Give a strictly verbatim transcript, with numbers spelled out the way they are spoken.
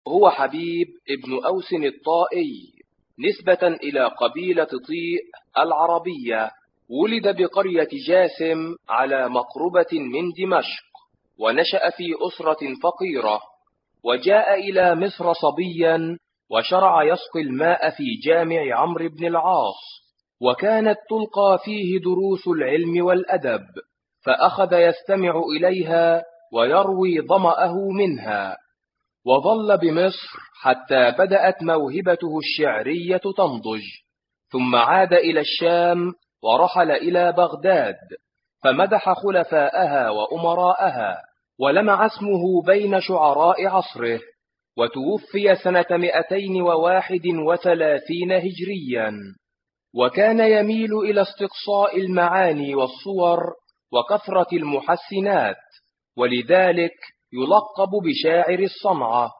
هو حبيب ابن أوس الطائي نسبة إلى قبيلة طيء العربية. ولد بقرية جاسم على مقربة من دمشق، ونشأ في أسرة فقيرة، وجاء إلى مصر صبيا، وشرع يسقي الماء في جامع عمرو بن العاص، وكانت تلقى فيه دروس العلم والأدب، فأخذ يستمع إليها ويروي ظمأه منها، وظل بمصر حتى بدأت موهبته الشعرية تنضج، ثم عاد إلى الشام ورحل إلى بغداد، فمدح خلفاءها وأمراءها، ولمع اسمه بين شعراء عصره، وتوفي سنة مئتين وواحد وثلاثين هجريا. وكان يميل إلى استقصاء المعاني والصور وكثرة المحسنات، ولذلك يلقب بشاعر الصنعة.